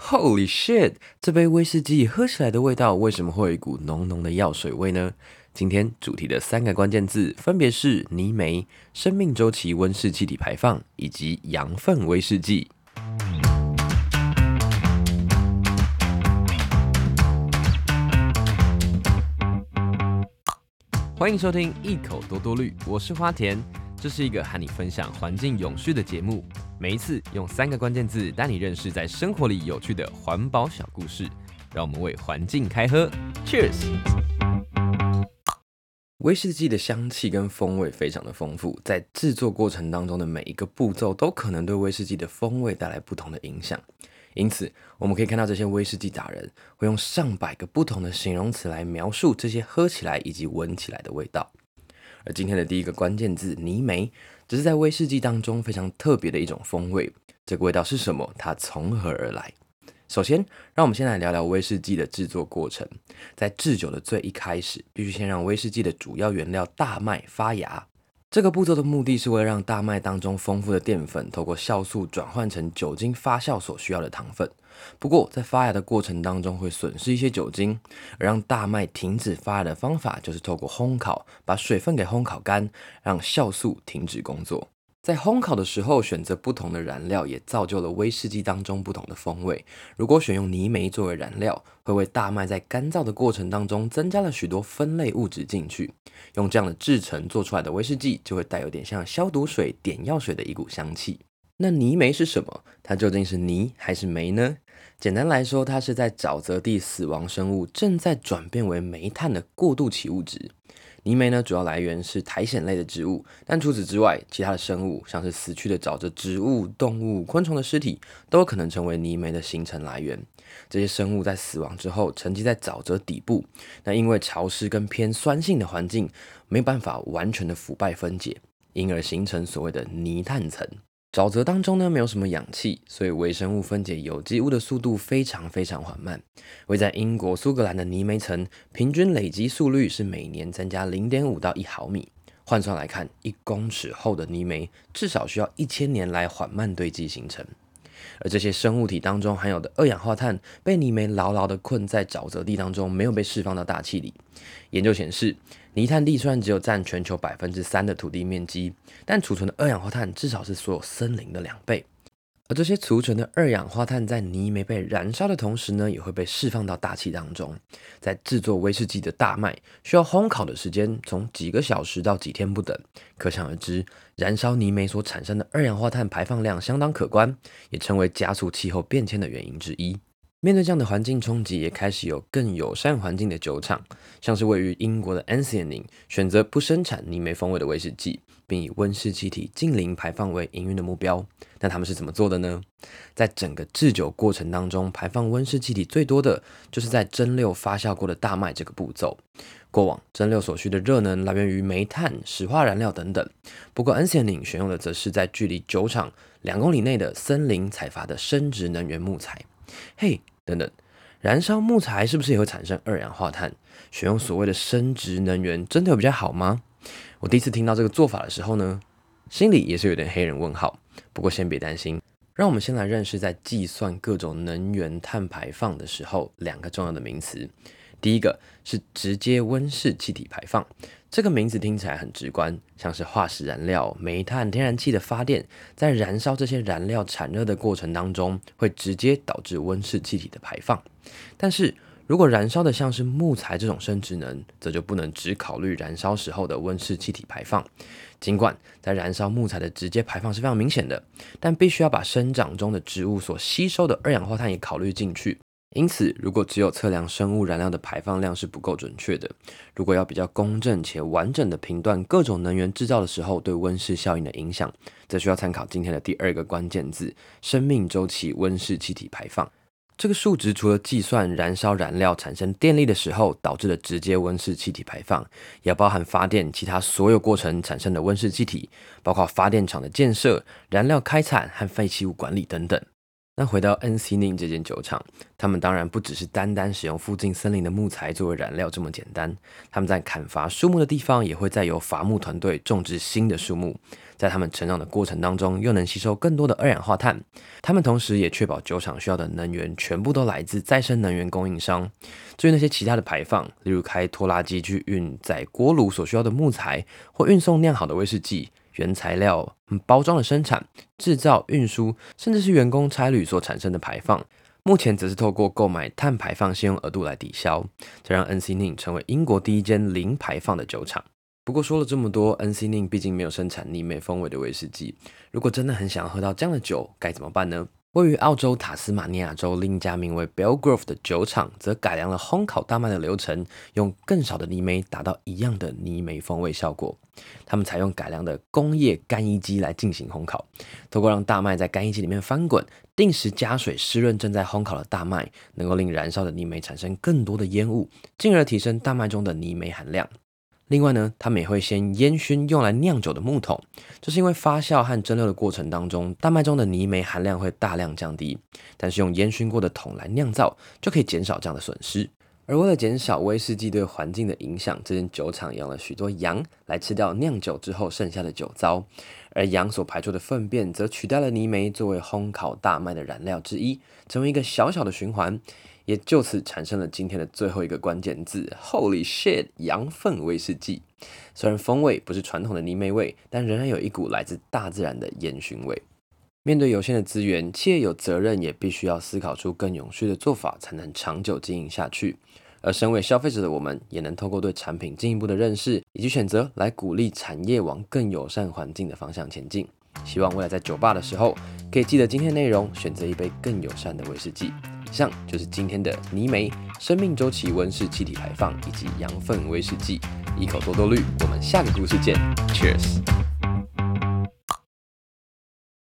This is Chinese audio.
Holy shit！这杯威士忌喝起来的味道为什么会有一股浓浓的药水味呢？今天主题的3个关键字分别是泥煤、生命周期温室气体排放以及羊粪威士忌。欢迎收听一口多多绿，我是花田。这是一个和你分享环境永续的节目，每一次用3个关键字带你认识在生活里有趣的环保小故事，让我们为环境开喝 ，Cheers！ 威士忌的香气跟风味非常的丰富，在制作过程当中的每一个步骤都可能对威士忌的风味带来不同的影响。因此，我们可以看到这些威士忌达人会用上百个不同的形容词来描述这些喝起来以及闻起来的味道。而今天的第一个关键字泥煤，只是在威士忌当中非常特别的一种风味。这个味道是什么？它从何而来？首先，让我们先来聊聊威士忌的制作过程。在制酒的最一开始，必须先让威士忌的主要原料大麦发芽。这个步骤的目的是为了让大麦当中丰富的淀粉透过酵素转换成酒精发酵所需要的糖分。不过，在发芽的过程当中会损失一些酒精，而让大麦停止发芽的方法就是透过烘烤，把水分给烘烤干，让酵素停止工作。在烘烤的时候选择不同的燃料，也造就了威士忌当中不同的风味。如果选用泥煤作为燃料，会为大麦在干燥的过程当中增加了许多酚类物质进去，用这样的制成做出来的威士忌就会带有点像消毒水、点药水的一股香气。那泥煤是什么？它究竟是泥还是煤呢？简单来说，它是在沼泽地死亡生物正在转变为煤炭的过渡期物质。泥煤呢，主要来源是苔藓类的植物，但除此之外，其他的生物，像是死去的沼泽植物、动物、昆虫的尸体，都有可能成为泥煤的形成来源。这些生物在死亡之后，沉积在沼泽底部，那因为潮湿跟偏酸性的环境，没有办法完全的腐败分解，因而形成所谓的泥炭层。沼泽当中呢，没有什么氧气，所以微生物分解有机物的速度非常缓慢。位在英国苏格兰的泥煤层，平均累积速率是每年增加 0.5 到1毫米。换算来看，1公尺厚的泥煤至少需要1000年来缓慢堆积形成。而这些生物体当中含有的二氧化碳被泥煤牢牢地困在沼泽地当中，没有被释放到大气里。研究显示，泥炭地虽然只有占全球 3% 的土地面积，但储存的二氧化碳至少是所有森林的2倍。而这些储存的二氧化碳在泥煤被燃烧的同时呢，也会被释放到大气当中。在制作威士忌的大麦需要烘烤的时间从几个小时到几天不等，可想而知，燃烧泥煤所产生的二氧化碳排放量相当可观，也成为加速气候变迁的原因之一。面对这样的环境冲击，也开始有更友善环境的酒厂，像是位于英国的 Anthony 选择不生产泥煤风味的威士忌，并以温室气体净零排放为营运的目标。那他们是怎么做的呢？在整个制酒过程当中，排放温室气体最多的就是在蒸馏发酵过的大麦这个步骤。过往蒸馏所需的热能来源于煤炭、石化燃料等等，不过 Anthony 选用的则是在距离酒厂2公里内的森林采伐的生质能源木材。嘿，等等，燃烧木材是不是也会产生二氧化碳？选用所谓的生质能源真的有比较好吗？我第一次听到这个做法的时候呢，心里也是有点黑人问号。不过先别担心，让我们先来认识在计算各种能源碳排放的时候2个重要的名词。第一个是直接温室气体排放，这个名字听起来很直观，像是化石燃料、煤炭、天然气的发电，在燃烧这些燃料产热的过程当中，会直接导致温室气体的排放。但是如果燃烧的像是木材这种生质能，则就不能只考虑燃烧时候的温室气体排放。尽管在燃烧木材的直接排放是非常明显的，但必须要把生长中的植物所吸收的二氧化碳也考虑进去。因此，如果只有测量生物燃料的排放量是不够准确的。如果要比较公正且完整的评断各种能源制造的时候对温室效应的影响，则需要参考今天的第2个关键字：生命周期温室气体排放。这个数值除了计算燃烧燃料产生电力的时候导致的直接温室气体排放，也要包含发电其他所有过程产生的温室气体，包括发电厂的建设、燃料开采和废弃物管理等等。 那回到恩熙宁这间酒厂，他们当然不只是单单使用附近森林的木材作为燃料这么简单，他们在砍伐树木的地方也会再由伐木团队种植新的树木，在他们成长的过程当中又能吸收更多的二氧化碳。他们同时也确保酒厂需要的能源全部都来自再生能源供应商。至于那些其他的排放，例如开拖拉机去运载锅炉所需要的木材，或运送酿好的威士忌原材料、包装的生产、制造、运输，甚至是员工差旅所产生的排放，目前则是透过购买碳排放信用额度来抵消，这让恩熙宁成为英国第一间零排放的酒厂。不过说了这么多，恩熙宁毕竟没有生产泥煤风味的威士忌，如果真的很想要喝到这样的酒，该怎么办呢？位于澳洲塔斯马尼亚州另一家名为 Belgrove 的酒厂，则改良了烘烤大麦的流程，用更少的泥煤达到一样的泥煤风味效果。他们采用改良的工业干衣机来进行烘烤，透过让大麦在干衣机里面翻滚，定时加水湿润正在烘烤的大麦，能够令燃烧的泥煤产生更多的烟雾，进而提升大麦中的泥煤含量。另外呢，他们也会先烟熏用来酿酒的木桶，这是因为发酵和蒸馏的过程当中，大麦中的泥煤含量会大量降低，但是用烟熏过的桶来酿造，就可以减少这样的损失。而为了减少威士忌对环境的影响，这间酒厂养了许多羊来吃掉酿酒之后剩下的酒糟，而羊所排出的粪便则取代了泥煤作为烘烤大麦的燃料之一，成为一个小小的循环，也就此产生了今天的最后一个关键字 Holy shit 羊粪威士忌。虽然风味不是传统的泥煤味，但仍然有一股来自大自然的烟熏味。面对有限的资源，企业有责任也必须要思考出更永续的做法，才能长久经营下去。而身为消费者的我们，也能透过对产品进一步的认识以及选择，来鼓励产业往更友善环境的方向前进。希望未来在酒吧的时候，可以记得今天的内容，选择一杯更友善的威士忌。以上就是今天的泥煤、生命周期、温室气体排放以及羊粪威士忌。一口多多绿，我们下个故事见 ，Cheers。